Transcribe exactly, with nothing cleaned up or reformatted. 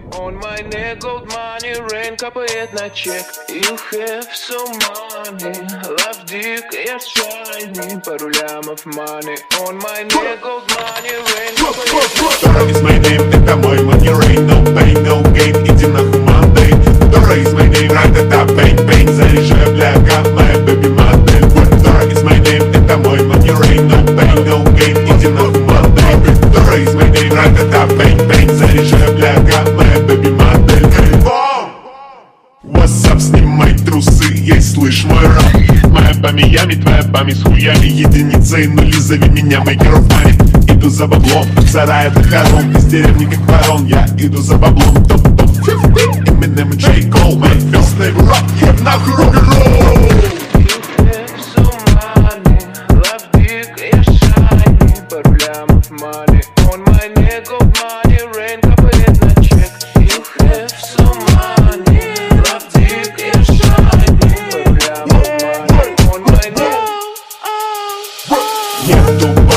On my neck gold money, rain капает на чек. You have some money, love dick, я shiny. Пару лямов money. On my neck gold money, rain капает на чек. Dora is my name, это мой money rain. No pain, no gain, иди нахуй Monday. Dora is my name, ра-та-та, бэнг, бэнг. Заряжаю, бляга, моя baby модель. Dora is my name, это мой money rain. No pain, no gain, иди нахуй Monday. Dora is my name, ра-та-та, бэнг, бэнг. Заряжаю, бляга, моя baby модель. What's up, снимай трусы, ей слышь мой рэп. Моя по Миями, твоя память с хуями. Единицы и нули, зови меня мейкеров маме. Иду за баблом, сарай это хором. Из деревни как ворон, я иду за баблом. Топ-топ, Eminem и J. Cole. My first name rock, yeah, нахуй рок-н-ролл. Money. On my neck gold money, rain капает на чек. You have some money, love dick, я shiny. Пару лямов money. On my neck. Нету